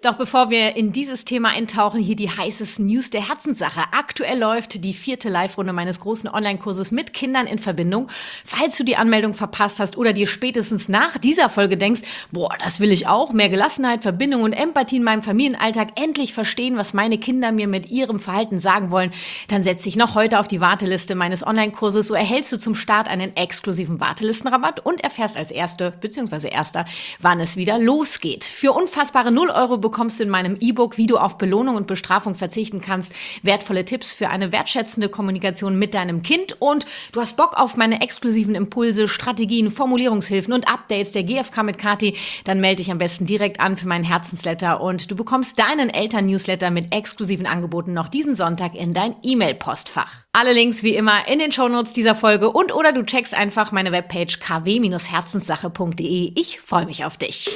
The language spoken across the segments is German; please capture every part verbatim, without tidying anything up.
Doch bevor wir in dieses Thema eintauchen, hier die heißesten News der Herzenssache. Aktuell läuft die vierte Live-Runde meines großen Online-Kurses mit Kindern in Verbindung. Falls du die Anmeldung verpasst hast oder dir spätestens nach dieser Folge denkst, boah, das will ich auch, mehr Gelassenheit, Verbindung und Empathie in meinem Familienalltag, endlich verstehen, was meine Kinder mir mit ihrem Verhalten sagen wollen, dann setz dich noch heute auf die Warteliste meines Online-Kurses. So erhältst du zum Start einen exklusiven Wartelistenrabatt und erfährst als Erste bzw. Erster, wann es wieder losgeht. Für unfassbare null Euro bekommst du in meinem E-Book, wie du auf Belohnung und Bestrafung verzichten kannst, wertvolle Tipps für eine wertschätzende Kommunikation mit deinem Kind und du hast Bock auf meine exklusiven Impulse, Strategien, Formulierungshilfen und Updates der G F K mit Kathi, dann melde dich am besten direkt an für meinen Herzensletter und du bekommst deinen Eltern-Newsletter mit exklusiven Angeboten noch diesen Sonntag in dein E-Mail-Postfach. Alle Links wie immer in den Shownotes dieser Folge und oder du checkst einfach meine Webpage k w Bindestrich herzenssache punkt d e. Ich freue mich auf dich.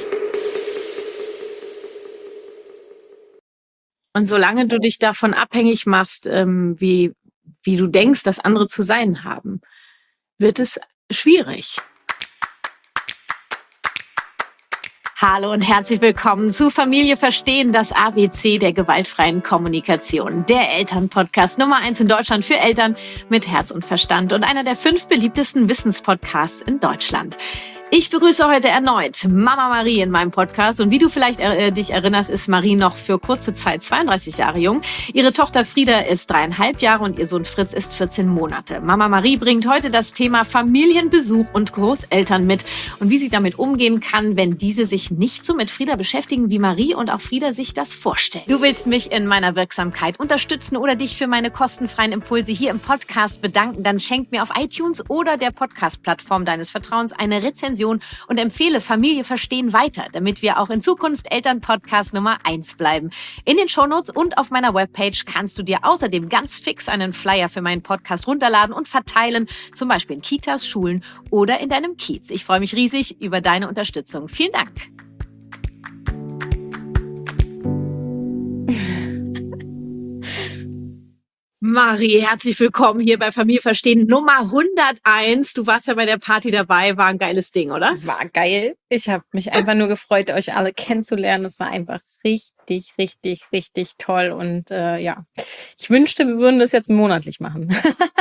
Und solange du dich davon abhängig machst, ähm, wie, wie du denkst, dass andere zu sein haben, wird es schwierig. Hallo und herzlich willkommen zu Familie Verstehen, das A B C der gewaltfreien Kommunikation. Der Elternpodcast Nummer eins in Deutschland für Eltern mit Herz und Verstand und einer der fünf beliebtesten Wissenspodcasts in Deutschland. Ich begrüße heute erneut Mama Marie in meinem Podcast und wie du vielleicht äh, dich erinnerst, ist Marie noch für kurze Zeit zweiunddreißig Jahre jung. Ihre Tochter Frieda ist dreieinhalb Jahre und ihr Sohn Fritz ist vierzehn Monate. Mama Marie bringt heute das Thema Familienbesuch und Großeltern mit und wie sie damit umgehen kann, wenn diese sich nicht so mit Frieda beschäftigen, wie Marie und auch Frieda sich das vorstellen. Du willst mich in meiner Wirksamkeit unterstützen oder dich für meine kostenfreien Impulse hier im Podcast bedanken, dann schenk mir auf iTunes oder der Podcast-Plattform deines Vertrauens eine Rezension und empfehle Familie Verstehen weiter, damit wir auch in Zukunft Elternpodcast Nummer eins bleiben. In den Shownotes und auf meiner Webpage kannst du dir außerdem ganz fix einen Flyer für meinen Podcast runterladen und verteilen, zum Beispiel in Kitas, Schulen oder in deinem Kiez. Ich freue mich riesig über deine Unterstützung. Vielen Dank. Marie, herzlich willkommen hier bei Familie Verstehen Nummer hunderteins. Du warst ja bei der Party dabei, war ein geiles Ding, oder? War geil. Ich habe mich einfach nur gefreut, euch alle kennenzulernen. Es war einfach richtig, richtig, richtig toll. Und äh, ja, ich wünschte, wir würden das jetzt monatlich machen.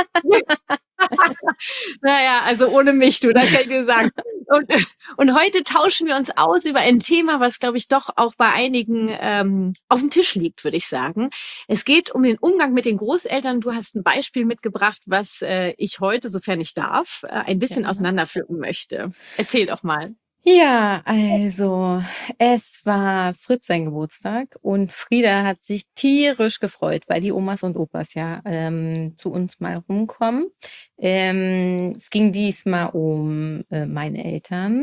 Naja, also ohne mich, du, das kann ich dir sagen. Und, und heute tauschen wir uns aus über ein Thema, was, glaube ich, doch auch bei einigen ähm, auf dem Tisch liegt, würde ich sagen. Es geht um den Umgang mit den Großeltern. Du hast ein Beispiel mitgebracht, was äh, ich heute, sofern ich darf, äh, ein bisschen Ja. auseinanderpflücken möchte. Erzähl doch mal. Ja, also es war Fritz sein Geburtstag und Frieda hat sich tierisch gefreut, weil die Omas und Opas ja ähm, zu uns mal rumkommen. Ähm, es ging diesmal um äh, meine Eltern.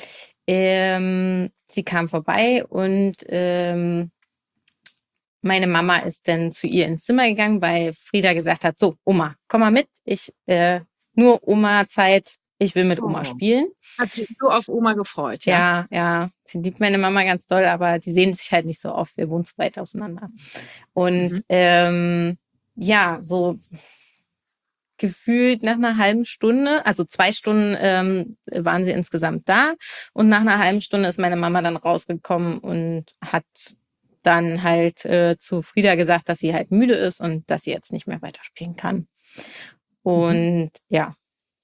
Ähm, sie kam vorbei und ähm, meine Mama ist dann zu ihr ins Zimmer gegangen, weil Frieda gesagt hat, so Oma, komm mal mit, ich äh, nur Oma-Zeit. Ich will mit Oma Oh. spielen. Hat sich so auf Oma gefreut, ja? Ja, ja. Sie liebt meine Mama ganz doll, aber die sehen sich halt nicht so oft. Wir wohnen zu weit auseinander. Und Mhm. ähm, ja, so gefühlt nach einer halben Stunde, also zwei Stunden ähm, waren sie insgesamt da. Und nach einer halben Stunde ist meine Mama dann rausgekommen und hat dann halt äh, zu Frieda gesagt, dass sie halt müde ist und dass sie jetzt nicht mehr weiterspielen kann. Und Mhm. ja.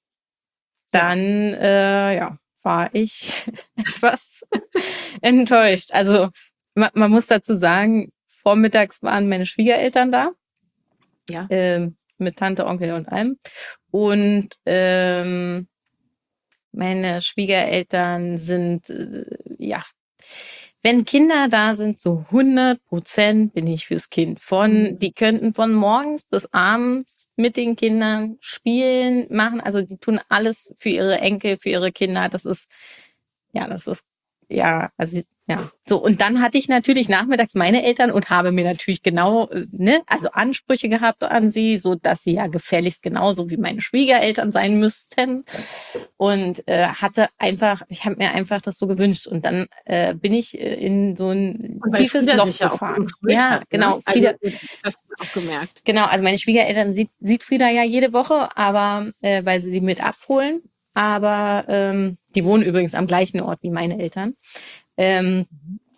Dann äh, ja, war ich etwas enttäuscht. Also man, man muss dazu sagen, vormittags waren meine Schwiegereltern da, Ja. ähm, mit Tante, Onkel und allem. Und ähm, meine Schwiegereltern sind, äh, ja, wenn Kinder da sind, so hundert Prozent bin ich fürs Kind. Von, Mhm. die könnten von morgens bis abends mit den Kindern spielen, machen. Also die tun alles für ihre Enkel, für ihre Kinder. Das ist, ja, das ist, ja, also, ja. So, und dann hatte ich natürlich nachmittags meine Eltern und habe mir natürlich genau, äh, ne, also Ansprüche gehabt an sie, so dass sie ja gefälligst genauso wie meine Schwiegereltern sein müssten. Und äh, hatte einfach, ich habe mir einfach das so gewünscht. Und dann äh, bin ich äh, in so ein Und weil tiefes Frieda Loch sich ja auch gefahren. gefreut Ja, hat, ne? genau. Also Frieda, das hast du auch gemerkt. genau, also meine Schwiegereltern sieht, sieht Frieda ja jede Woche, aber äh, weil sie sie mit abholen. Aber ähm, die wohnen übrigens am gleichen Ort wie meine Eltern. Ähm,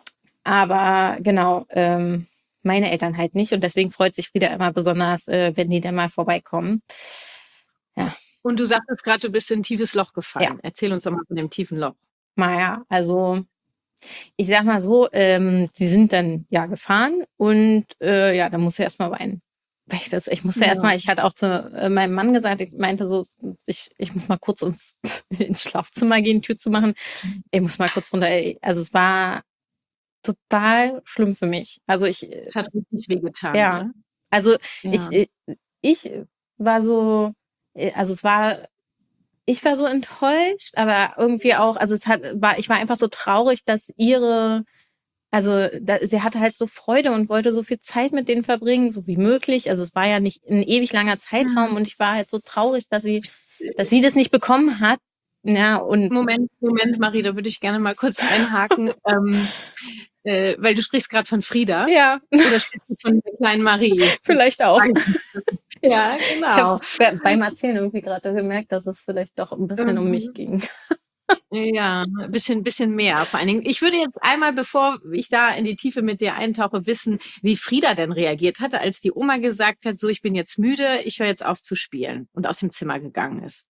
aber genau, ähm, meine Eltern halt nicht. Und deswegen freut sich Frieda immer besonders, äh, wenn die dann mal vorbeikommen. Ja. Und du sagtest gerade, du bist in ein tiefes Loch gefallen. Ja. Erzähl uns doch mal von dem tiefen Loch. Naja, also ich sag mal so, ähm, sie sind dann ja gefahren und äh, ja, da musste ich erstmal weinen. Weil ich das, ich musste Ja. erstmal, ich hatte auch zu äh, meinem Mann gesagt, ich meinte so, ich, ich muss mal kurz ins, ins Schlafzimmer gehen, Tür zu machen. Ich muss mal kurz runter. Also es war total schlimm für mich. Also ich, Es hat richtig wehgetan, ja, oder? also Ja. ich, äh, ich war so, äh, also es war, ich war so enttäuscht, aber irgendwie auch, also es hat, war, ich war einfach so traurig, dass ihre, also da, sie hatte halt so Freude und wollte so viel Zeit mit denen verbringen, so wie möglich. Also es war ja nicht ein ewig langer Zeitraum Mhm. und ich war halt so traurig, dass sie, dass sie das nicht bekommen hat. Ja, und Moment, Moment, Marie, da würde ich gerne mal kurz einhaken, ähm, äh, weil du sprichst gerade von Frieda. ja, Oder sprichst du von der kleinen Marie? vielleicht auch. Ja, Ich genau. habe es beim Erzählen irgendwie gerade gemerkt, dass es vielleicht doch ein bisschen um mich Mhm. ging. Ja, ein bisschen, bisschen mehr. Vor allen Dingen, ich würde jetzt einmal, bevor ich da in die Tiefe mit dir eintauche, wissen, wie Frieda denn reagiert hatte, als die Oma gesagt hat, so, ich bin jetzt müde, ich höre jetzt auf zu spielen und aus dem Zimmer gegangen ist.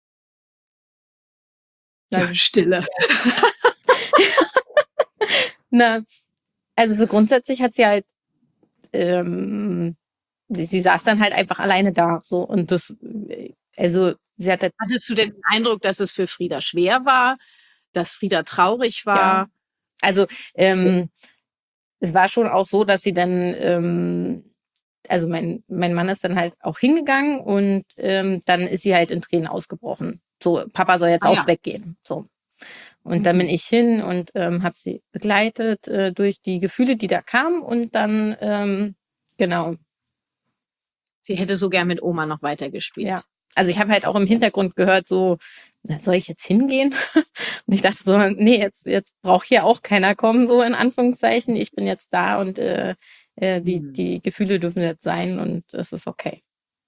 Ja, Also, Stille. na, also so grundsätzlich hat sie halt, ähm, sie, sie saß dann halt einfach alleine da, so und das, äh, also sie hat halt, Hattest du denn den Eindruck, dass es für Frieda schwer war, dass Frieda traurig ja, war? also ähm, es war schon auch so, dass sie dann, ähm, also mein, mein Mann ist dann halt auch hingegangen und ähm, dann ist sie halt in Tränen ausgebrochen. So, Papa soll jetzt Ah auch ja. weggehen. So. Und dann bin Mhm. ich hin und ähm, habe sie begleitet äh, durch die Gefühle, die da kamen und dann, ähm, genau, Sie hätte so gern mit Oma noch weitergespielt. ja. Also ich habe halt auch im Hintergrund gehört, so, na, soll ich jetzt hingehen? Und ich dachte so, nee, jetzt, jetzt braucht hier auch keiner kommen, so in Anführungszeichen. Ich bin jetzt da und äh, äh, die, Mhm. die Gefühle dürfen jetzt sein und es ist okay.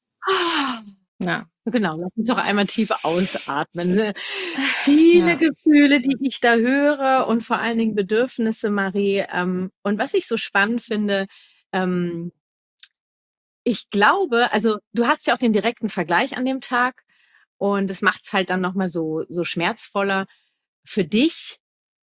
Ja. Genau, lass uns doch einmal tief ausatmen. Ne? Viele Ja. Gefühle, die ich da höre und vor allen Dingen Bedürfnisse, Marie. Ähm, und was ich so spannend finde, ähm, ich glaube, also du hast ja auch den direkten Vergleich an dem Tag und es macht es halt dann nochmal so, so schmerzvoller für dich.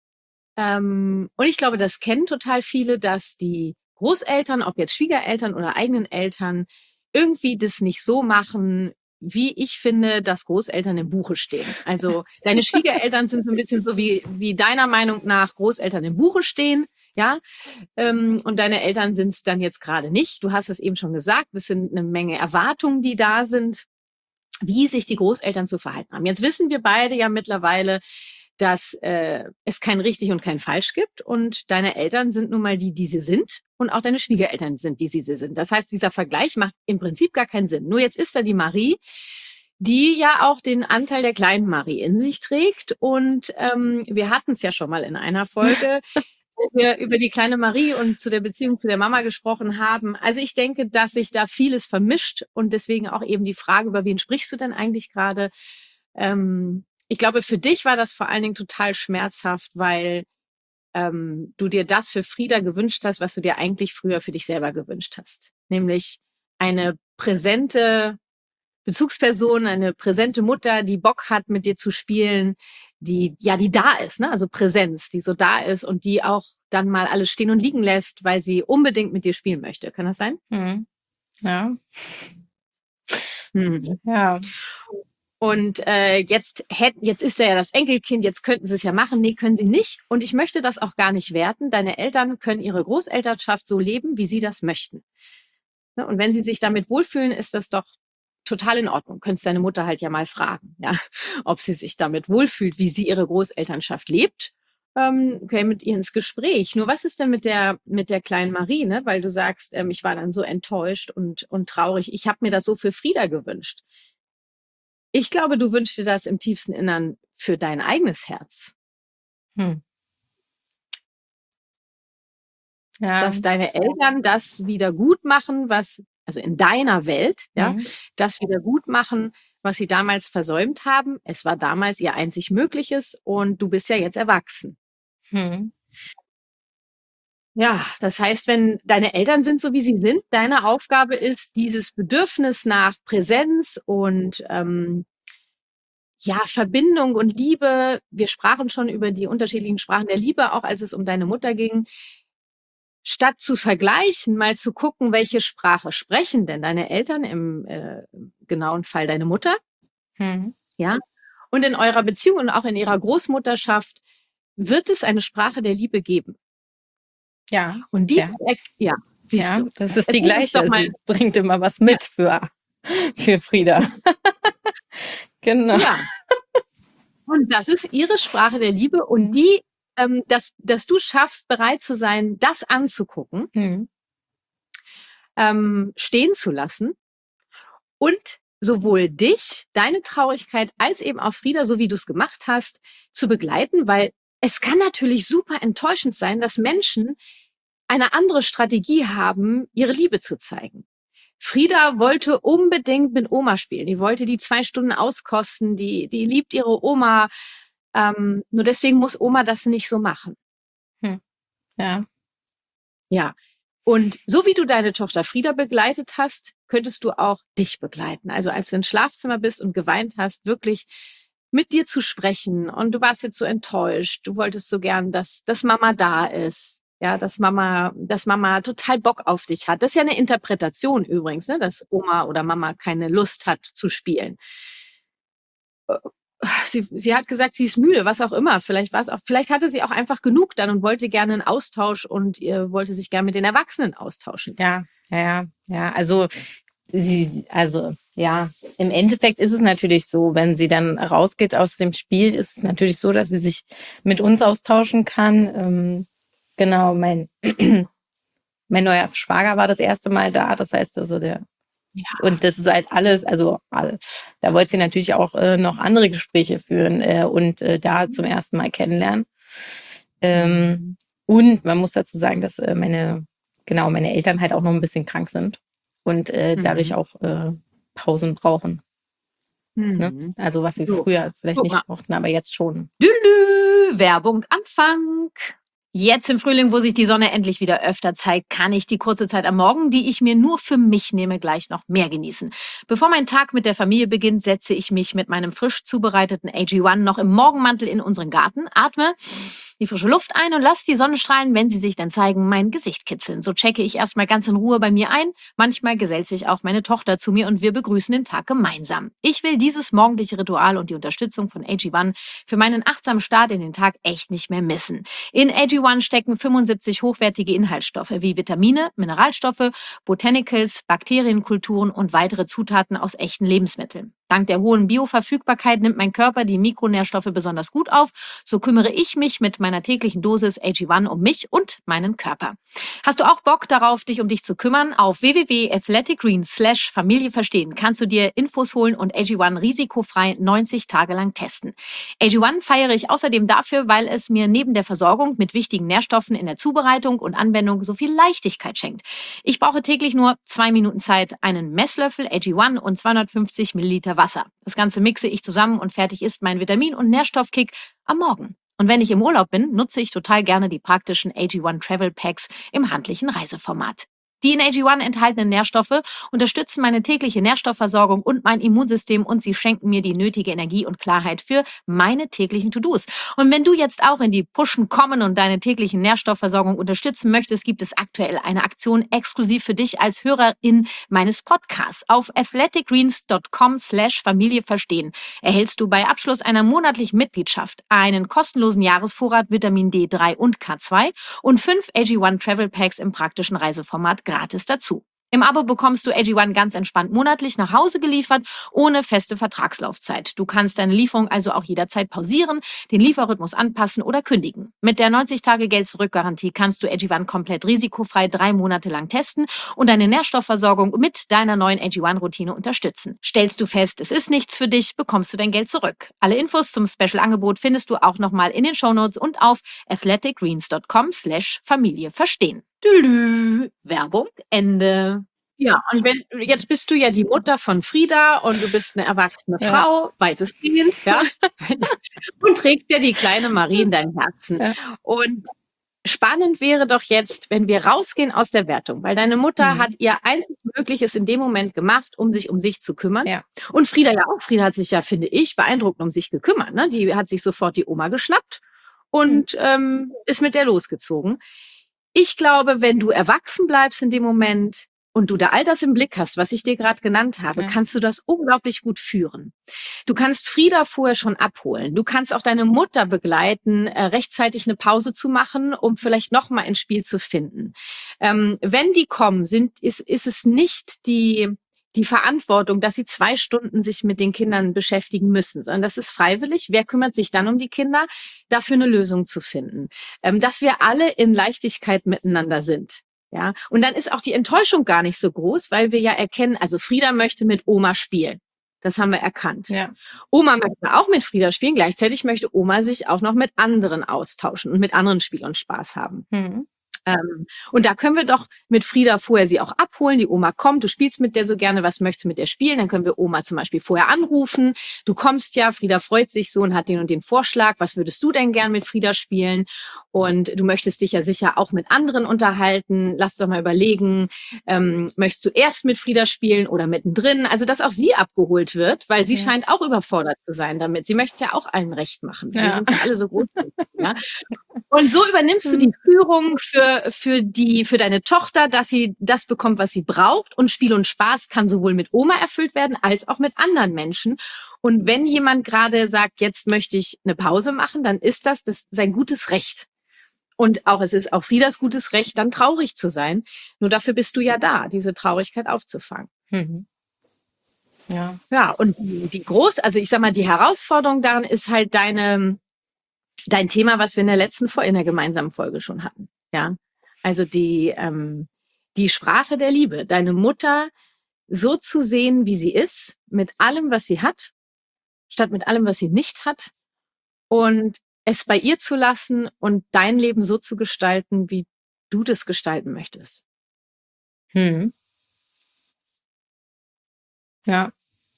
Ähm, und ich glaube, das kennen total viele, dass die Großeltern, ob jetzt Schwiegereltern oder eigenen Eltern, irgendwie das nicht so machen, wie ich finde, dass Großeltern im Buche stehen. Also deine Schwiegereltern sind so ein bisschen so wie, wie deiner Meinung nach Großeltern im Buche stehen, ja. Ähm, und deine Eltern sind es dann jetzt gerade nicht. Du hast es eben schon gesagt, es sind eine Menge Erwartungen, die da sind, wie sich die Großeltern zu verhalten haben. Jetzt wissen wir beide ja mittlerweile, dass äh, es kein richtig und kein falsch gibt und deine Eltern sind nun mal die, die sie sind und auch deine Schwiegereltern sind die, die sie sind. Das heißt, dieser Vergleich macht im Prinzip gar keinen Sinn. Nur jetzt ist da die Marie, die ja auch den Anteil der kleinen Marie in sich trägt und ähm, wir hatten es ja schon mal in einer Folge, wo wir über die kleine Marie und zu der Beziehung zu der Mama gesprochen haben. Also ich denke, dass sich da vieles vermischt und deswegen auch eben die Frage, über wen sprichst du denn eigentlich gerade? Ähm, ich glaube, für dich war das vor allen Dingen total schmerzhaft, weil ähm, du dir das für Frieda gewünscht hast, was du dir eigentlich früher für dich selber gewünscht hast. Nämlich eine präsente Bezugsperson, eine präsente Mutter, die Bock hat, mit dir zu spielen, die, ja, die da ist, ne? Also Präsenz, die so da ist und die auch dann mal alles stehen und liegen lässt, weil sie unbedingt mit dir spielen möchte. Kann das sein? Mhm. Ja. Mhm. Ja. Und äh, jetzt hätten, jetzt ist er ja das Enkelkind, jetzt könnten sie es ja machen. Nee, können sie nicht. Und ich möchte das auch gar nicht werten. Deine Eltern können ihre Großelternschaft so leben, wie sie das möchten. Ne? Und wenn sie sich damit wohlfühlen, ist das doch total in Ordnung. Könntest deine Mutter halt ja mal fragen, ja, ob sie sich damit wohlfühlt, wie sie ihre Großelternschaft lebt. Ähm, okay, mit ihr ins Gespräch. Nur was ist denn mit der mit der kleinen Marie, ne? Weil du sagst, ähm, ich war dann so enttäuscht und und traurig. Ich habe mir das so für Frieda gewünscht. Ich glaube, du wünschst dir das im tiefsten Innern für dein eigenes Herz, Hm. Ja. dass deine Eltern das wieder gut machen, was, also in deiner Welt, ja, Mhm. das wieder gut machen, was sie damals versäumt haben. Es war damals ihr einzig Mögliches und du bist ja jetzt erwachsen. Hm. Ja, das heißt, wenn deine Eltern sind so, wie sie sind, deine Aufgabe ist, dieses Bedürfnis nach Präsenz und ähm, ja, Verbindung und Liebe. Wir sprachen schon über die unterschiedlichen Sprachen der Liebe, auch als es um deine Mutter ging. Statt zu vergleichen, mal zu gucken, welche Sprache sprechen denn deine Eltern, im äh, genauen Fall deine Mutter, Mhm. ja. Und in eurer Beziehung und auch in ihrer Großmutterschaft wird es eine Sprache der Liebe geben. Ja, Und die, ja, ja, siehst ja, du. das ist die Erzähl uns doch gleiche. mal. Sie bringt immer was mit für, für Frieda. Genau. Ja. Und das ist ihre Sprache der Liebe und Mhm. die, ähm, dass, dass du schaffst, bereit zu sein, das anzugucken, Mhm. ähm, stehen zu lassen und sowohl dich, deine Traurigkeit, als eben auch Frieda, so wie du es gemacht hast, zu begleiten, weil es kann natürlich super enttäuschend sein, dass Menschen eine andere Strategie haben, ihre Liebe zu zeigen. Frieda wollte unbedingt mit Oma spielen. Die wollte die zwei Stunden auskosten. Die, die liebt ihre Oma. Ähm, nur deswegen muss Oma das nicht so machen. Hm. Ja. Ja. Und so wie du deine Tochter Frieda begleitet hast, könntest du auch dich begleiten. Also als du ins Schlafzimmer bist und geweint hast, wirklich mit dir zu sprechen. Und du warst jetzt so enttäuscht. Du wolltest so gern, dass, dass Mama da ist. Ja, dass Mama, dass Mama total Bock auf dich hat. Das ist ja eine Interpretation übrigens, ne, dass Oma oder Mama keine Lust hat zu spielen. Sie, sie hat gesagt, sie ist müde, was auch immer. Vielleicht war es auch, vielleicht hatte sie auch einfach genug dann und wollte gerne einen Austausch und ihr wollte sich gerne mit den Erwachsenen austauschen. Ja, ja, ja. Also sie, also ja, im Endeffekt ist es natürlich so, wenn sie dann rausgeht aus dem Spiel, ist es natürlich so, dass sie sich mit uns austauschen kann. Ähm, genau, mein mein neuer Schwager war das erste Mal da. Das heißt also der Ja. Und das ist halt alles, also all, da wollte sie natürlich auch äh, noch andere Gespräche führen äh, und äh, da zum ersten Mal kennenlernen. Ähm, Mhm. Und man muss dazu sagen, dass äh, meine, genau, meine Eltern halt auch noch ein bisschen krank sind und äh, dadurch Mhm. auch äh, Pausen brauchen. Ne? Mhm. Also was sie So, früher vielleicht guck mal. nicht brauchten, aber jetzt schon. Dülü, Werbung Anfang. Jetzt im Frühling, wo sich die Sonne endlich wieder öfter zeigt, kann ich die kurze Zeit am Morgen, die ich mir nur für mich nehme, gleich noch mehr genießen. Bevor mein Tag mit der Familie beginnt, setze ich mich mit meinem frisch zubereiteten A G eins noch im Morgenmantel in unseren Garten, atme die frische Luft ein und lasse die Sonnenstrahlen, wenn sie sich dann zeigen, mein Gesicht kitzeln. So checke ich erstmal ganz in Ruhe bei mir ein. Manchmal gesellt sich auch meine Tochter zu mir und wir begrüßen den Tag gemeinsam. Ich will dieses morgendliche Ritual und die Unterstützung von A G eins für meinen achtsamen Start in den Tag echt nicht mehr missen. In A G eins stecken fünfundsiebzig hochwertige Inhaltsstoffe wie Vitamine, Mineralstoffe, Botanicals, Bakterienkulturen und weitere Zutaten aus echten Lebensmitteln. Dank der hohen Bioverfügbarkeit nimmt mein Körper die Mikronährstoffe besonders gut auf. So kümmere ich mich mit meiner täglichen Dosis A G eins um mich und meinen Körper. Hast du auch Bock darauf, dich um dich zu kümmern? Auf w w w punkt athletic greens slash Familie verstehen kannst du dir Infos holen und A G eins risikofrei neunzig Tage lang testen. A G eins feiere ich außerdem dafür, weil es mir neben der Versorgung mit wichtigen Nährstoffen in der Zubereitung und Anwendung so viel Leichtigkeit schenkt. Ich brauche täglich nur zwei Minuten Zeit, einen Messlöffel A G eins und zweihundertfünfzig Milliliter Wasser. Das Ganze mixe ich zusammen und fertig ist mein Vitamin- und Nährstoffkick am Morgen. Und wenn ich im Urlaub bin, nutze ich total gerne die praktischen A G eins Travel Packs im handlichen Reiseformat. Die in A G eins enthaltenen Nährstoffe unterstützen meine tägliche Nährstoffversorgung und mein Immunsystem und sie schenken mir die nötige Energie und Klarheit für meine täglichen To-Dos. Und wenn du jetzt auch in die Pushen kommen und deine tägliche Nährstoffversorgung unterstützen möchtest, gibt es aktuell eine Aktion exklusiv für dich als Hörerin meines Podcasts. Auf athleticgreens dot com slash Familie verstehen erhältst du bei Abschluss einer monatlichen Mitgliedschaft einen kostenlosen Jahresvorrat Vitamin D drei und K zwei und fünf A G eins Travel Packs im praktischen Reiseformat gratis dazu. Im Abo bekommst du A G eins ganz entspannt monatlich nach Hause geliefert, ohne feste Vertragslaufzeit. Du kannst deine Lieferung also auch jederzeit pausieren, den Lieferrhythmus anpassen oder kündigen. Mit der neunzig Tage Geld-Zurück-Garantie kannst du A G eins komplett risikofrei drei Monate lang testen und deine Nährstoffversorgung mit deiner neuen A G eins-Routine unterstützen. Stellst du fest, es ist nichts für dich, bekommst du dein Geld zurück. Alle Infos zum Special-Angebot findest du auch nochmal in den Shownotes und auf athleticgreens dot com slash Familie verstehen. Tülü. Werbung, Ende. Ja, und wenn, jetzt bist du ja die Mutter von Frieda und du bist eine erwachsene Ja. Frau, weitestgehend, ja, und trägst ja die kleine Marie in deinem Herzen. Ja. Und spannend wäre doch jetzt, wenn wir rausgehen aus der Wertung, weil deine Mutter Mhm. hat ihr einzig Mögliches in dem Moment gemacht, um sich um sich zu kümmern. Ja. Und Frieda ja auch. Frieda hat sich ja, finde ich, beeindruckend um sich gekümmert. Ne? Die hat sich sofort die Oma geschnappt und mhm. ähm, ist mit der losgezogen. Ich glaube, wenn du erwachsen bleibst in dem Moment und du da all das im Blick hast, was ich dir gerade genannt habe, ja. kannst du das unglaublich gut führen. Du kannst Frieda vorher schon abholen. Du kannst auch deine Mutter begleiten, äh, rechtzeitig eine Pause zu machen, um vielleicht noch mal ins Spiel zu finden. Ähm, wenn die kommen, sind, ist, ist es nicht die die Verantwortung, dass sie zwei Stunden sich mit den Kindern beschäftigen müssen, sondern das ist freiwillig. Wer kümmert sich dann um die Kinder? Dafür eine Lösung zu finden. Ähm, dass wir alle in Leichtigkeit miteinander sind. Ja, und dann ist auch die Enttäuschung gar nicht so groß, weil wir ja erkennen, also Frieda möchte mit Oma spielen. Das haben wir erkannt. Ja. Oma möchte auch mit Frieda spielen. Gleichzeitig möchte Oma sich auch noch mit anderen austauschen und mit anderen Spiel und Spaß haben. Mhm. Ähm, und da können wir doch mit Frieda vorher sie auch abholen. Die Oma kommt, du spielst mit der so gerne, was möchtest du mit der spielen? Dann können wir Oma zum Beispiel vorher anrufen. Du kommst ja, Frieda freut sich so und hat den und den Vorschlag. Was würdest du denn gern mit Frieda spielen? Und du möchtest dich ja sicher auch mit anderen unterhalten. Lass doch mal überlegen, ähm, möchtest du erst mit Frieda spielen oder mittendrin? Also, dass auch sie abgeholt wird, weil sie ja. scheint auch überfordert zu sein damit. Sie möchte es ja auch allen recht machen. Ja. Wir sind ja alle so groß. Ja? Und so übernimmst du die Führung für für die für deine Tochter, dass sie das bekommt, was sie braucht. Und Spiel und Spaß kann sowohl mit Oma erfüllt werden als auch mit anderen Menschen. Und wenn jemand gerade sagt, jetzt möchte ich eine Pause machen, dann ist das, das sein gutes Recht. Und auch es ist auch Friedas gutes Recht, dann traurig zu sein. Nur dafür bist du ja da, diese Traurigkeit aufzufangen. Mhm. Ja. Ja, und die, die groß, also ich sag mal, die Herausforderung daran ist halt deine dein Thema, was wir in der letzten Folge, in der gemeinsamen Folge schon hatten. Ja, also die, ähm, die Sprache der Liebe, deine Mutter so zu sehen, wie sie ist, mit allem, was sie hat, statt mit allem, was sie nicht hat, und es bei ihr zu lassen und dein Leben so zu gestalten, wie du das gestalten möchtest. Hm. Ja.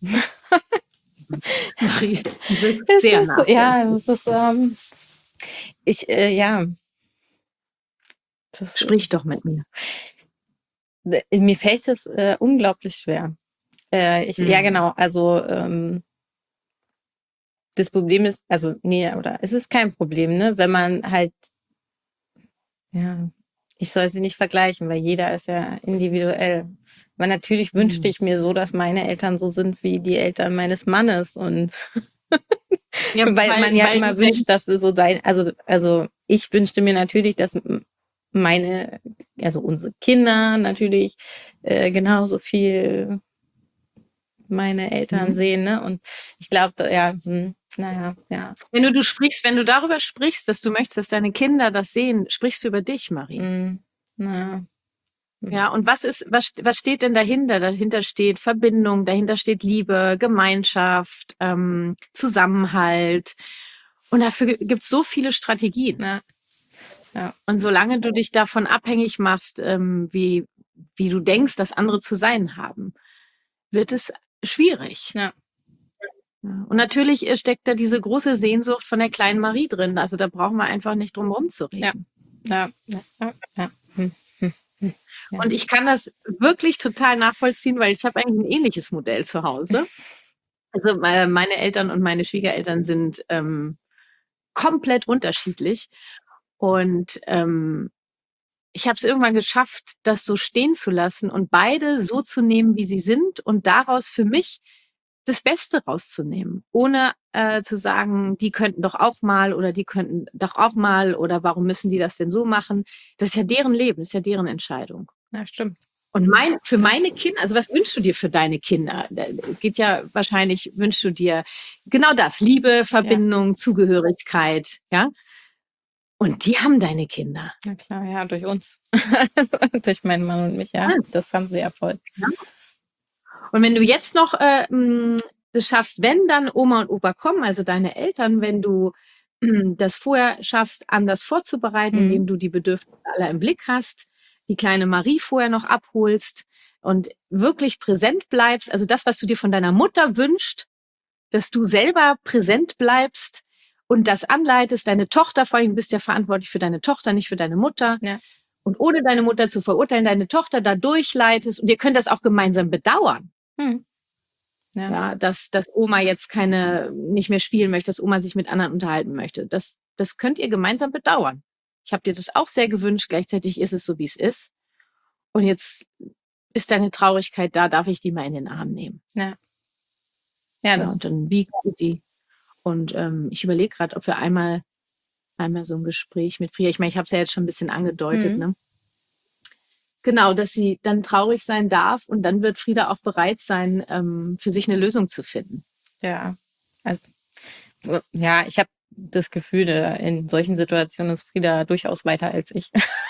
Marie, es sehr ist, ja, es ist, ähm, ich, äh, ja. Das Sprich doch mit mir. Mir fällt es äh, unglaublich schwer. Äh, ich, hm. Ja, genau. Also ähm, das Problem ist, also nee, oder es ist kein Problem, ne, wenn man halt, ja, ich soll sie nicht vergleichen, weil jeder ist ja individuell. Aber natürlich hm. wünschte ich mir so, dass meine Eltern so sind wie die Eltern meines Mannes und ja, weil, weil man ja weil immer wünscht, dass es so sein. Also also ich wünschte mir natürlich, dass meine, also unsere Kinder natürlich äh, genauso viel meine Eltern mhm. sehen, ne? Und ich glaube, ja, hm, naja, ja. Wenn du, du sprichst, wenn du darüber sprichst, dass du möchtest, dass deine Kinder das sehen, sprichst du über dich, Marie. Mhm. Naja. Ja, und was ist, was, was steht denn dahinter? Dahinter steht Verbindung, dahinter steht Liebe, Gemeinschaft, ähm, Zusammenhalt. Und dafür gibt es so viele Strategien. Ja. Ja. Und solange du dich davon abhängig machst, ähm, wie, wie du denkst, dass andere zu sein haben, wird es schwierig. Ja. Ja. Und natürlich steckt da diese große Sehnsucht von der kleinen Marie drin. Also da brauchen wir einfach nicht drum herum zu reden. Ja. Ja. Ja. Ja. Hm. Hm. Hm. Ja. Und ich kann das wirklich total nachvollziehen, weil ich habe eigentlich ein ähnliches Modell zu Hause. Also meine Eltern und meine Schwiegereltern sind ähm, komplett unterschiedlich. Und ähm, ich habe es irgendwann geschafft, das so stehen zu lassen und beide so zu nehmen, wie sie sind und daraus für mich das Beste rauszunehmen, ohne äh, zu sagen, die könnten doch auch mal oder die könnten doch auch mal oder warum müssen die das denn so machen? Das ist ja deren Leben, das ist ja deren Entscheidung. Ja, stimmt. Und mein, für meine Kinder, also was wünschst du dir für deine Kinder? Es geht ja wahrscheinlich, wünschst du dir genau das, Liebe, Verbindung, ja. Zugehörigkeit, ja? Und die haben deine Kinder. Na klar, ja, durch uns. Durch meinen Mann und mich, ja. ja. Das haben sie ja voll. Ja. Und wenn du jetzt noch äh, das schaffst, wenn dann Oma und Opa kommen, also deine Eltern, wenn du äh, das vorher schaffst, anders vorzubereiten, mhm. indem du die Bedürfnisse aller im Blick hast, die kleine Marie vorher noch abholst und wirklich präsent bleibst, also das, was du dir von deiner Mutter wünschst, dass du selber präsent bleibst und das anleitest, deine Tochter, vor allem du bist ja verantwortlich für deine Tochter, nicht für deine Mutter. Ja. Und ohne deine Mutter zu verurteilen, deine Tochter da durchleitest und ihr könnt das auch gemeinsam bedauern. Hm. Ja. Ja. ja, dass, dass Oma jetzt keine, nicht mehr spielen möchte, dass Oma sich mit anderen unterhalten möchte. Das, das könnt ihr gemeinsam bedauern. Ich habe dir das auch sehr gewünscht, gleichzeitig ist es so, wie es ist. Und jetzt ist deine Traurigkeit da, darf ich die mal in den Arm nehmen. Ja. Ja, Ja, das, und dann wiegt du die. Und ähm, ich überlege gerade, ob wir einmal, einmal so ein Gespräch mit Frieda, ich meine, ich habe es ja jetzt schon ein bisschen angedeutet, Mhm. ne? Genau, dass sie dann traurig sein darf und dann wird Frieda auch bereit sein, ähm, für sich eine Lösung zu finden. ja. Also, ja, ich habe das Gefühl, äh, in solchen Situationen ist Frieda durchaus weiter als ich.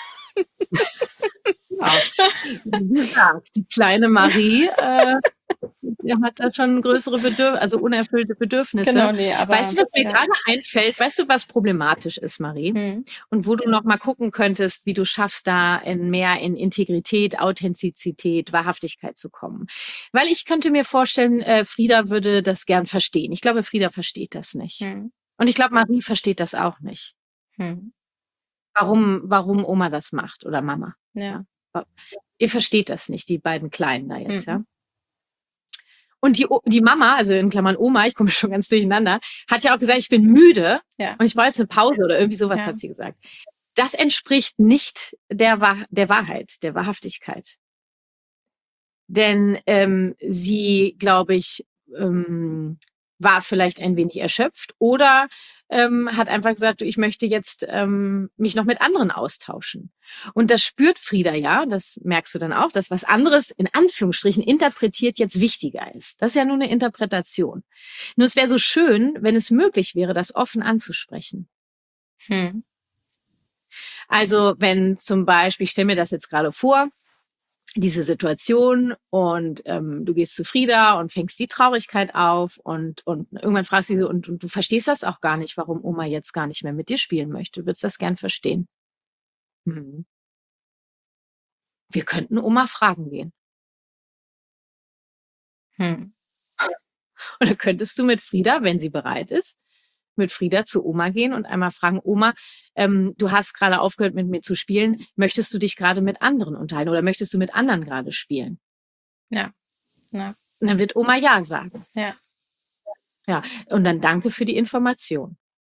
Ja. Wie gesagt, die kleine Marie äh, die hat da schon größere Bedürfnisse, also unerfüllte Bedürfnisse. Genau, nee, aber Weißt du, was mir ja. gerade einfällt? Weißt du, was problematisch ist, Marie? Hm. Und wo du noch mal gucken könntest, wie du schaffst, da in mehr in Integrität, Authentizität, Wahrhaftigkeit zu kommen. Weil ich könnte mir vorstellen, äh, Frieda würde das gern verstehen. Ich glaube, Frieda versteht das nicht. Hm. Und ich glaube, Marie versteht das auch nicht. Hm. Warum, warum Oma das macht oder Mama. Ja. Ja. Ihr versteht das nicht, die beiden Kleinen da jetzt, Mhm. ja. Und die, O- die Mama, also in Klammern Oma, ich komme schon ganz durcheinander, hat ja auch gesagt, ich bin müde Ja. und ich brauche jetzt eine Pause oder irgendwie sowas Ja. hat sie gesagt. Das entspricht nicht der, Wahr- der Wahrheit, der Wahrhaftigkeit. Denn ähm, sie, glaube ich, ähm, war vielleicht ein wenig erschöpft oder ähm, hat einfach gesagt, du, ich möchte jetzt ähm, mich noch mit anderen austauschen. Und das spürt Frieda ja, das merkst du dann auch, dass was anderes in Anführungsstrichen interpretiert jetzt wichtiger ist. Das ist ja nur eine Interpretation. Nur es wäre so schön, wenn es möglich wäre, das offen anzusprechen. Hm. Also wenn zum Beispiel, ich stelle mir das jetzt gerade vor, diese Situation und ähm, du gehst zu Frieda und fängst die Traurigkeit auf und, und irgendwann fragst du sie und, und du verstehst das auch gar nicht, warum Oma jetzt gar nicht mehr mit dir spielen möchte. Du würdest das gern verstehen. Mhm. Wir könnten Oma fragen gehen. Hm. Und dann könntest du mit Frieda, wenn sie bereit ist, mit Frieda zu Oma gehen und einmal fragen, Oma, ähm, du hast gerade aufgehört mit mir zu spielen, möchtest du dich gerade mit anderen unterhalten oder möchtest du mit anderen gerade spielen? Ja. Ja. Und dann wird Oma ja sagen. Ja. Ja, und dann danke für die Information.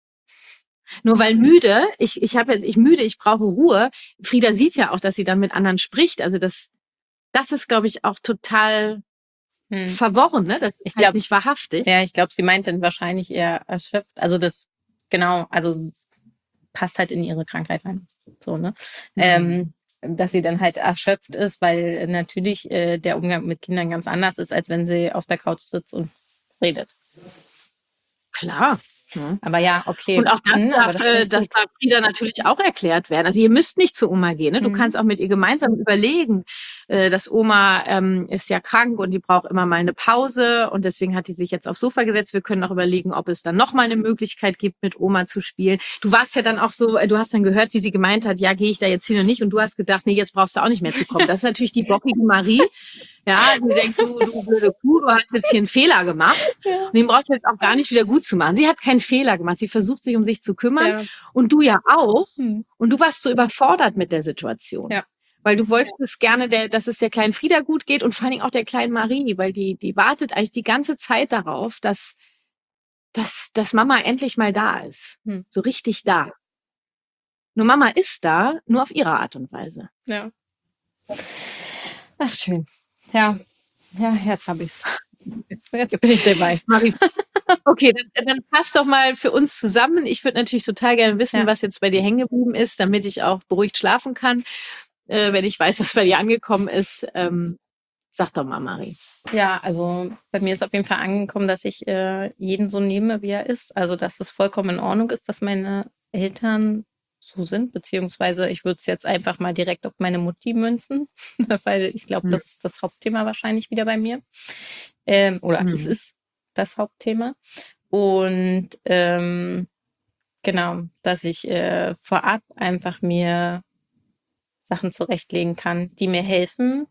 Nur weil müde, ich, ich habe jetzt, ich müde, ich brauche Ruhe. Frieda sieht ja auch, dass sie dann mit anderen spricht. Also das, das ist, glaube ich, auch total Hm. verworren, ne? Das ist Ich halt glaub- nicht wahrhaftig. Ja, ich glaube, sie meint dann wahrscheinlich eher erschöpft. Also das, genau, also passt halt in ihre Krankheit rein. So, ne? Mhm. Ähm, dass sie dann halt erschöpft ist, weil natürlich äh, der Umgang mit Kindern ganz anders ist, als wenn sie auf der Couch sitzt und redet. Klar. Ja. Aber ja, okay. Und auch das Hm, aber darf, das äh, finde ich das gut. darf Frieda natürlich auch erklärt werden. Also ihr müsst nicht zu Oma gehen. Ne? Du Mhm. kannst auch mit ihr gemeinsam überlegen, äh, dass Oma ähm, ist ja krank und die braucht immer mal eine Pause und deswegen hat die sich jetzt aufs Sofa gesetzt. Wir können auch überlegen, ob es dann noch mal eine Möglichkeit gibt, mit Oma zu spielen. Du warst ja dann auch so, äh, du hast dann gehört, wie sie gemeint hat, ja, gehe ich da jetzt hin oder nicht? Und du hast gedacht, nee, jetzt brauchst du auch nicht mehr zu kommen. Das ist natürlich die bockige Marie. Ja, die denkt, du, du blöde Kuh, du hast jetzt hier einen Fehler gemacht. Ja. Und den brauchst du jetzt auch gar nicht wieder gut zu machen. Sie hat keinen Fehler gemacht. Sie versucht, sich um sich zu kümmern. Ja. Und du ja auch. Hm. Und du warst so überfordert mit der Situation. Ja. Weil du wolltest es gerne, der, dass es der kleinen Frieda gut geht und vor allen Dingen auch der kleinen Marie, weil die, die wartet eigentlich die ganze Zeit darauf, dass, dass, dass Mama endlich mal da ist. Hm. So richtig da. Nur Mama ist da, nur auf ihre Art und Weise. Ja. Ach, schön. Ja. Ja, jetzt habe ich's. Jetzt bin ich dabei. Marie, okay, dann, dann passt doch mal für uns zusammen. Ich würde natürlich total gerne wissen, Ja. was jetzt bei dir hängen geblieben ist, damit ich auch beruhigt schlafen kann, äh, wenn ich weiß, was bei dir angekommen ist. Ähm, sag doch mal, Marie. Ja, also bei mir ist auf jeden Fall angekommen, dass ich äh, jeden so nehme, wie er ist. Also, dass es vollkommen in Ordnung ist, dass meine Eltern so sind, beziehungsweise ich würde es jetzt einfach mal direkt auf meine Mutti münzen, weil ich glaube, Mhm. das ist das Hauptthema wahrscheinlich wieder bei mir. Ähm, oder Mhm. es ist das Hauptthema. Und ähm, genau, dass ich äh, vorab einfach mir Sachen zurechtlegen kann, die mir helfen,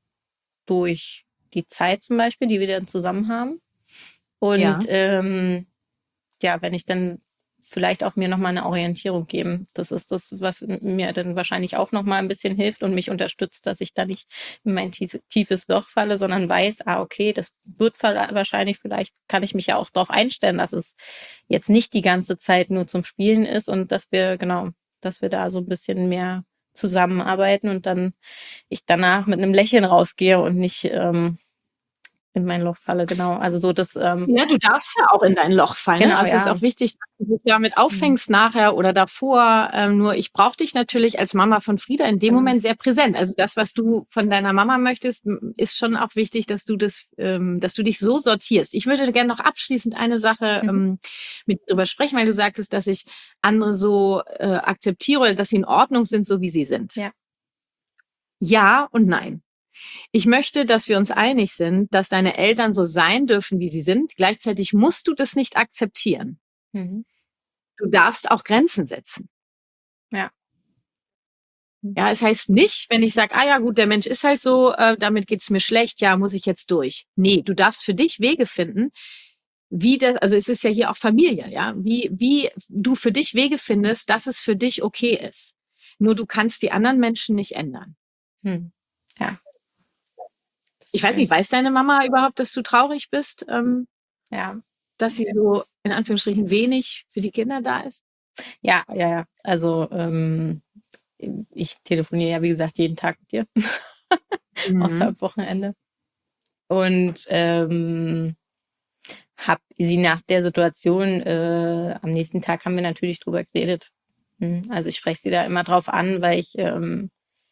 durch die Zeit zum Beispiel, die wir dann zusammen haben. Und Ja. ähm, ja, wenn ich dann vielleicht auch mir nochmal eine Orientierung geben. Das ist das, was mir dann wahrscheinlich auch nochmal ein bisschen hilft und mich unterstützt, dass ich da nicht in mein tief, tiefes Loch falle, sondern weiß, ah, okay, das wird wahrscheinlich, vielleicht kann ich mich ja auch darauf einstellen, dass es jetzt nicht die ganze Zeit nur zum Spielen ist und dass wir, genau, dass wir da so ein bisschen mehr zusammenarbeiten und dann ich danach mit einem Lächeln rausgehe und nicht ähm, in mein Loch falle, genau. Also so das. Ähm, ja, du darfst ja auch in dein Loch fallen. genau, Ne? Also ja. es ist auch wichtig, dass du dich damit auffängst mhm. nachher oder davor. Ähm, nur ich brauche dich natürlich als Mama von Frieda in dem mhm. Moment sehr präsent. Also das, was du von deiner Mama möchtest, ist schon auch wichtig, dass du das, ähm, dass du dich so sortierst. Ich würde gerne noch abschließend eine Sache mhm. ähm, mit drüber sprechen, weil du sagtest, dass ich andere so äh, akzeptiere oder dass sie in Ordnung sind, so wie sie sind. Ja. Ja und nein. Ich möchte, dass wir uns einig sind, dass deine Eltern so sein dürfen, wie sie sind. Gleichzeitig musst du das nicht akzeptieren. Mhm. Du darfst auch Grenzen setzen. Ja. Ja, es heißt nicht, wenn ich sage, ah ja gut, der Mensch ist halt so, äh, damit geht's mir schlecht, ja, muss ich jetzt durch. Nee, du darfst für dich Wege finden, wie das, also es ist ja hier auch Familie, ja, wie, wie du für dich Wege findest, dass es für dich okay ist. Nur du kannst die anderen Menschen nicht ändern. Hm. Ja. Ich weiß nicht, weiß deine Mama überhaupt, dass du traurig bist? Ähm, ja. Dass sie so in Anführungsstrichen wenig für die Kinder da ist? Ja, ja, ja. Also ähm, ich telefoniere ja, wie gesagt, jeden Tag mit dir. Mhm. Außer am Wochenende. Und ähm, habe sie nach der Situation, äh, am nächsten Tag haben wir natürlich drüber geredet. Also ich spreche sie da immer drauf an, weil ich ähm,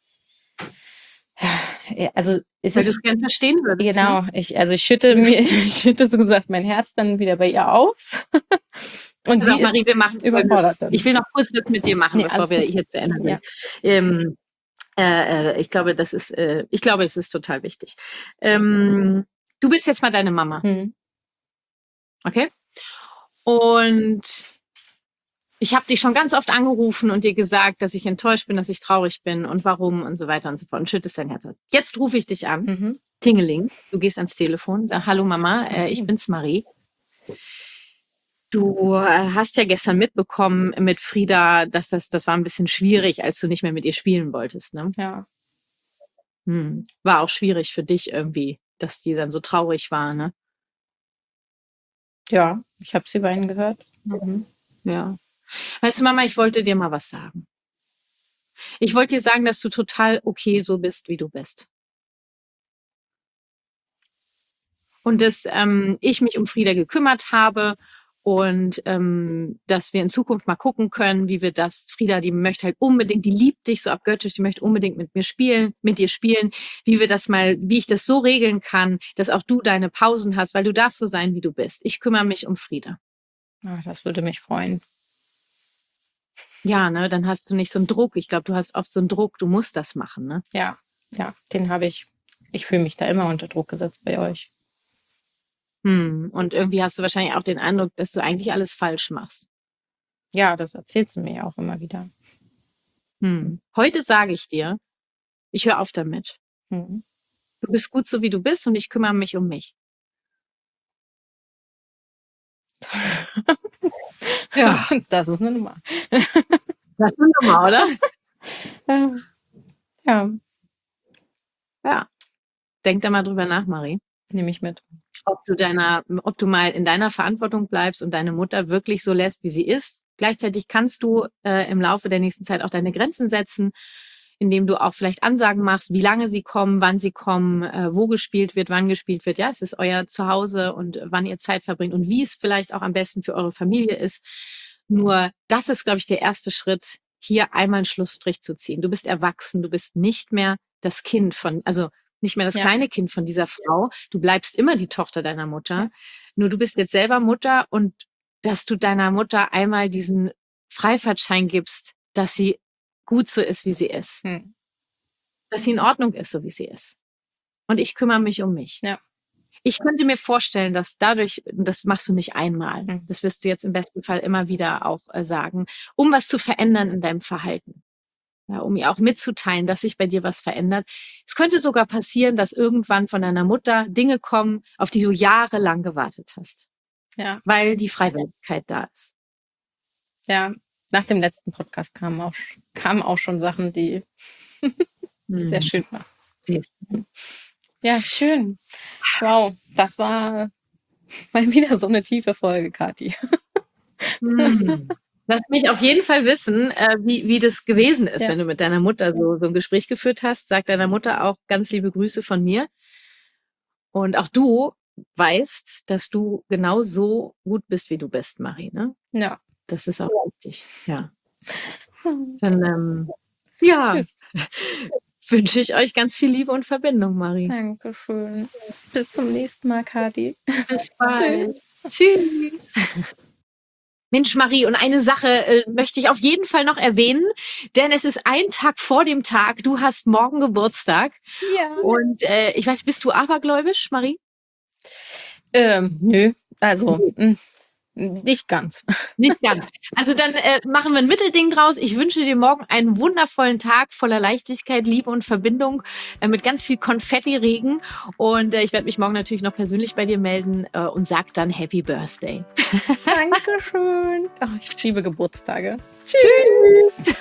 also ist weil du es gern verstehen würdest. Genau, ne? ich, also ich schütte mir, ich schütte so gesagt mein Herz dann wieder bei ihr aus. Und also sie Marie, ist wir machen überfordert dann. Ich will noch kurz was mit dir machen, nee, bevor wir gut. hier zu Ende sind. Ja. Ähm, äh, ich glaube, das ist, äh, ich glaube, das ist total wichtig. Ähm, du bist jetzt mal deine Mama. Hm. Okay? Und ich habe dich schon ganz oft angerufen und dir gesagt, dass ich enttäuscht bin, dass ich traurig bin und warum und so weiter und so fort und schüttest dein Herz. Jetzt rufe ich dich an. Mhm. Tingeling. Du gehst ans Telefon, sag, hallo Mama, äh, ich bin's Marie. Du äh, hast ja gestern mitbekommen mit Frieda, dass das, das war ein bisschen schwierig, als du nicht mehr mit ihr spielen wolltest, ne? Ja. Hm. War auch schwierig für dich irgendwie, dass die dann so traurig war, ne? Ja, ich habe sie weinen gehört. Mhm. Ja. Weißt du, Mama, ich wollte dir mal was sagen. Ich wollte dir sagen, dass du total okay so bist, wie du bist. Und dass ähm, ich mich um Frieda gekümmert habe und ähm, dass wir in Zukunft mal gucken können, wie wir das, Frieda, die möchte halt unbedingt, die liebt dich so abgöttisch, die möchte unbedingt mit mir spielen, mit dir spielen, wie wir das mal, wie ich das so regeln kann, dass auch du deine Pausen hast, weil du darfst so sein, wie du bist. Ich kümmere mich um Frieda. Ach, das würde mich freuen. Ja, ne, dann hast du nicht so einen Druck. Ich glaube, du hast oft so einen Druck, du musst das machen, ne? Ja, ja, den habe ich. Ich fühle mich da immer unter Druck gesetzt bei euch. Hm. Und irgendwie hast du wahrscheinlich auch den Eindruck, dass du eigentlich alles falsch machst. Ja, das erzählst du mir ja auch immer wieder. Hm. Heute sage ich dir, ich höre auf damit. Hm. Du bist gut so, wie du bist und ich kümmere mich um mich. Ja, das ist eine Nummer. Das ist eine Nummer, oder? Ja. Ja. Denk da mal drüber nach, Marie. Nehme ich mit. Ob du deiner, ob du mal in deiner Verantwortung bleibst und deine Mutter wirklich so lässt, wie sie ist. Gleichzeitig kannst du äh, im Laufe der nächsten Zeit auch deine Grenzen setzen, indem du auch vielleicht Ansagen machst, wie lange sie kommen, wann sie kommen, äh, wo gespielt wird, wann gespielt wird. Ja, es ist euer Zuhause und wann ihr Zeit verbringt und wie es vielleicht auch am besten für eure Familie ist. Nur das ist, glaube ich, der erste Schritt, hier einmal einen Schlussstrich zu ziehen. Du bist erwachsen, du bist nicht mehr das Kind von, also nicht mehr das ja. kleine Kind von dieser Frau. Du bleibst immer die Tochter deiner Mutter. Ja. Nur du bist jetzt selber Mutter und dass du deiner Mutter einmal diesen Freifahrtschein gibst, dass sie gut so ist, wie sie ist. Hm. Dass sie in Ordnung ist, so wie sie ist. Und ich kümmere mich um mich. Ja. Ich könnte mir vorstellen, dass dadurch, das machst du nicht einmal, hm. das wirst du jetzt im besten Fall immer wieder auch äh, sagen, um was zu verändern in deinem Verhalten. Ja, um ihr auch mitzuteilen, dass sich bei dir was verändert. Es könnte sogar passieren, dass irgendwann von deiner Mutter Dinge kommen, auf die du jahrelang gewartet hast. Ja. Weil die Freiwilligkeit da ist. Ja, nach dem letzten Podcast kamen auch, kamen auch schon Sachen, die sehr Hm. schön waren. Siehst du. Ja, schön. Wow, das war mal wieder so eine tiefe Folge, Kathi. Hm. Lass mich auf jeden Fall wissen, äh, wie, wie das gewesen ist, Ja. wenn du mit deiner Mutter so, so ein Gespräch geführt hast. Sag deiner Mutter auch ganz liebe Grüße von mir. Und auch du weißt, dass du genau so gut bist, wie du bist, Marie. Ne? Ja. Das ist auch wichtig. Ja. Dann, ähm, ja, Yes. wünsche ich euch ganz viel Liebe und Verbindung, Marie. Dankeschön. Bis zum nächsten Mal, Kathi. Bis bald. Tschüss. Tschüss. Mensch, Marie, und eine Sache äh, möchte ich auf jeden Fall noch erwähnen, denn es ist ein Tag vor dem Tag. Du hast morgen Geburtstag. Ja. Und äh, ich weiß, bist du abergläubisch, Marie? Ähm, nö, also mh, nicht ganz. Nicht ganz. Also dann äh, machen wir ein Mittelding draus. Ich wünsche dir morgen einen wundervollen Tag voller Leichtigkeit, Liebe und Verbindung äh, mit ganz viel Konfettiregen. Und äh, ich werde mich morgen natürlich noch persönlich bei dir melden äh, und sag dann Happy Birthday. Dankeschön. Oh, ich liebe Geburtstage. Tschüss.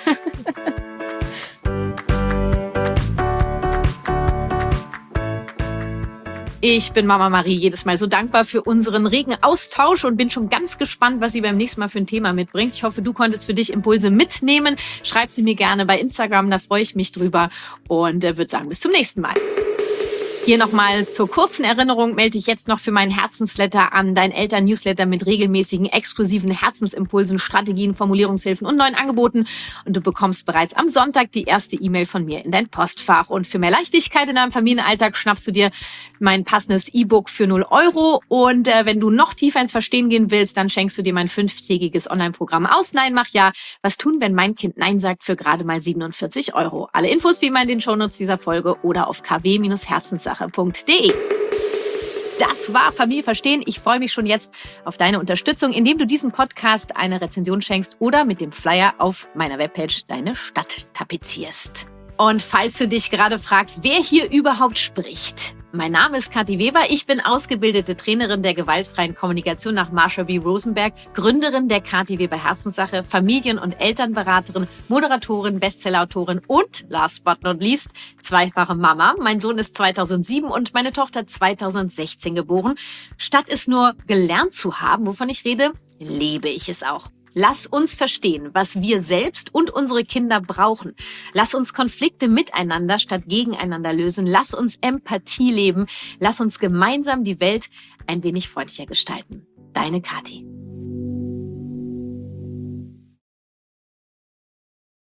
Ich bin Mama Marie jedes Mal so dankbar für unseren regen Austausch und bin schon ganz gespannt, was sie beim nächsten Mal für ein Thema mitbringt. Ich hoffe, du konntest für dich Impulse mitnehmen. Schreib sie mir gerne bei Instagram, da freue ich mich drüber und äh, würde sagen, bis zum nächsten Mal. Hier nochmal zur kurzen Erinnerung, melde dich jetzt noch für meinen Herzensletter an, dein Eltern-Newsletter mit regelmäßigen, exklusiven Herzensimpulsen, Strategien, Formulierungshilfen und neuen Angeboten. Und du bekommst bereits am Sonntag die erste E-Mail von mir in dein Postfach. Und für mehr Leichtigkeit in deinem Familienalltag schnappst du dir mein passendes E-Book für null Euro. Und äh, wenn du noch tiefer ins Verstehen gehen willst, dann schenkst du dir mein fünftägiges Online-Programm aus Nein, mach ja. Was tun, wenn mein Kind Nein sagt, für gerade mal siebenundvierzig Euro. Alle Infos wie immer in den Shownotes dieser Folge oder auf k w Bindestrich herzenssache punkt d e. Das war Familie verstehen. Ich freue mich schon jetzt auf deine Unterstützung, indem du diesem Podcast eine Rezension schenkst oder mit dem Flyer auf meiner Webpage deine Stadt tapezierst. Und falls du dich gerade fragst, wer hier überhaupt spricht. Mein Name ist Kathi Weber, ich bin ausgebildete Trainerin der gewaltfreien Kommunikation nach Marsha B. Rosenberg, Gründerin der Kathi Weber Herzenssache, Familien- und Elternberaterin, Moderatorin, Bestsellerautorin und, last but not least, zweifache Mama. Mein Sohn ist zweitausendsieben und meine Tochter zweitausendsechzehn geboren. Statt es nur gelernt zu haben, wovon ich rede, lebe ich es auch. Lass uns verstehen, was wir selbst und unsere Kinder brauchen. Lass uns Konflikte miteinander statt gegeneinander lösen. Lass uns Empathie leben. Lass uns gemeinsam die Welt ein wenig freundlicher gestalten. Deine Kathi.